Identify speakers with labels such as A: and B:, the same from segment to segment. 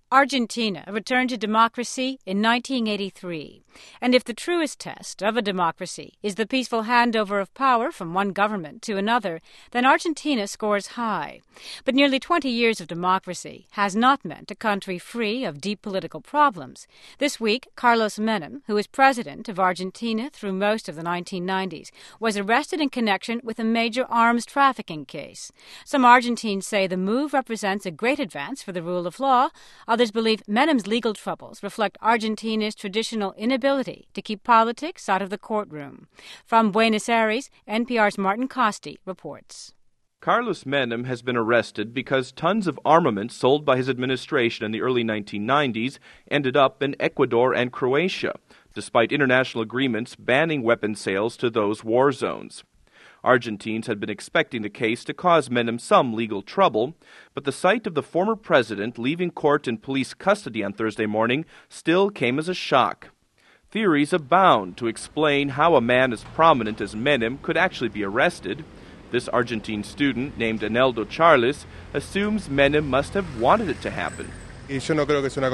A: Argentina returned to democracy in 1983. And if the truest test of a democracy is the peaceful handover of power from one government to another, then Argentina scores high. But nearly 20 years of democracy has not meant a country free of deep political problems. This week, Carlos Menem, who was president of Argentina through most of the 1990s, was arrested in connection with a major arms trafficking case. Some Argentines say the move represents a great advance for the rule of law. Others believe Menem's legal troubles reflect Argentina's traditional inability to keep politics out of the courtroom. From Buenos Aires, NPR's Martin Costi reports.
B: Carlos Menem has been arrested because tons of armaments sold by his administration in the early 1990s ended up in Ecuador and Croatia, despite international agreements banning weapon sales to those war zones. Argentines had been expecting the case to cause Menem some legal trouble, but the sight of the former president leaving court in police custody on Thursday morning still came as a shock. Theories abound to explain how a man as prominent as Menem could actually be arrested. This Argentine student, named Eneldo Charles, assumes Menem must have wanted it to happen.
C: This won't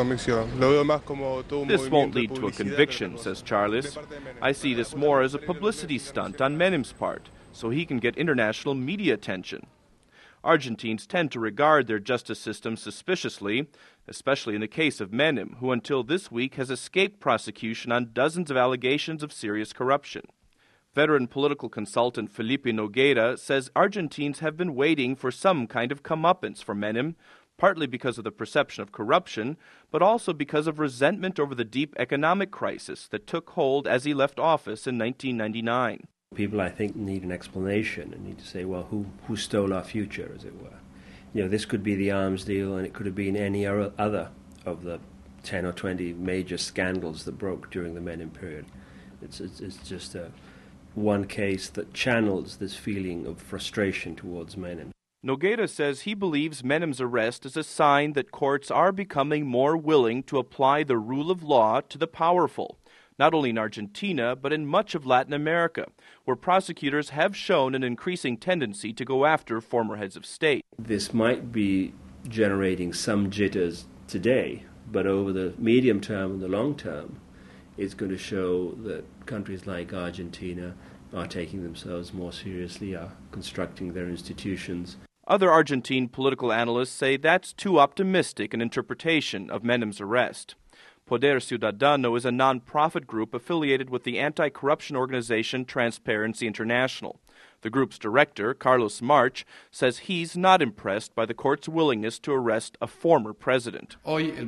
B: lead to a conviction, says Charles. I see this more as a publicity stunt on Menem's part, so he can get international media attention. Argentines tend to regard their justice system suspiciously, especially in the case of Menem, who until this week has escaped prosecution on dozens of allegations of serious corruption. Veteran political consultant Felipe Nogueira says Argentines have been waiting for some kind of comeuppance for Menem, partly because of the perception of corruption, but also because of resentment over the deep economic crisis that took hold as he left office in 1999.
D: People, I think, need an explanation and need to say, well, who stole our future, as it were? You know, this could be the arms deal, and it could have been any other of the 10 or 20 major scandals that broke during the Menem period. It's just one case that channels this feeling of frustration towards Menem.
B: Nogueira says he believes Menem's arrest is a sign that courts are becoming more willing to apply the rule of law to the powerful, not only in Argentina, but in much of Latin America, where prosecutors have shown an increasing tendency to go after former heads of state.
D: This might be generating some jitters today, but over the medium term and the long term, it's going to show that countries like Argentina are taking themselves more seriously, are constructing their institutions.
B: Other Argentine political analysts say that's too optimistic an interpretation of Menem's arrest. Poder Ciudadano is a non-profit group affiliated with the anti-corruption organization Transparency International. The group's director, Carlos March, says he's not impressed by the court's willingness to arrest a former president.
E: Today,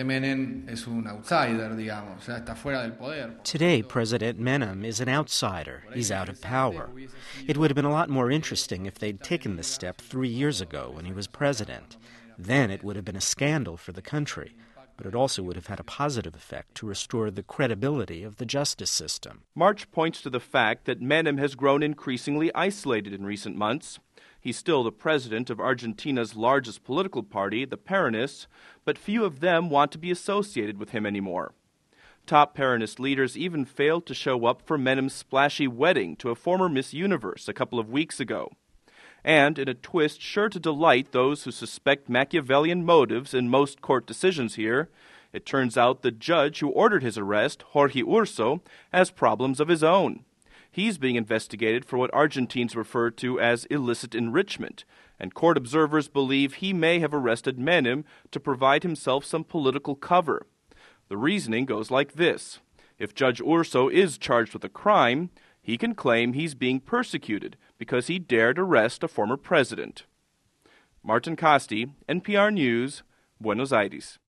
F: President Menem is an outsider. He's out of power. It would have been a lot more interesting if they'd taken this step 3 years ago when he was president. Then it would have been a scandal for the country. But it also would have had a positive effect to restore the credibility of the justice system.
B: March points to the fact that Menem has grown increasingly isolated in recent months. He's still the president of Argentina's largest political party, the Peronists, but few of them want to be associated with him anymore. Top Peronist leaders even failed to show up for Menem's splashy wedding to a former Miss Universe a couple of weeks ago. And in a twist sure to delight those who suspect Machiavellian motives in most court decisions here, it turns out the judge who ordered his arrest, Jorge Urso, has problems of his own. He's being investigated for what Argentines refer to as illicit enrichment, and court observers believe he may have arrested Menem to provide himself some political cover. The reasoning goes like this. If Judge Urso is charged with a crime, he can claim he's being persecuted because he dared arrest a former president. Martin Costi, NPR News, Buenos Aires.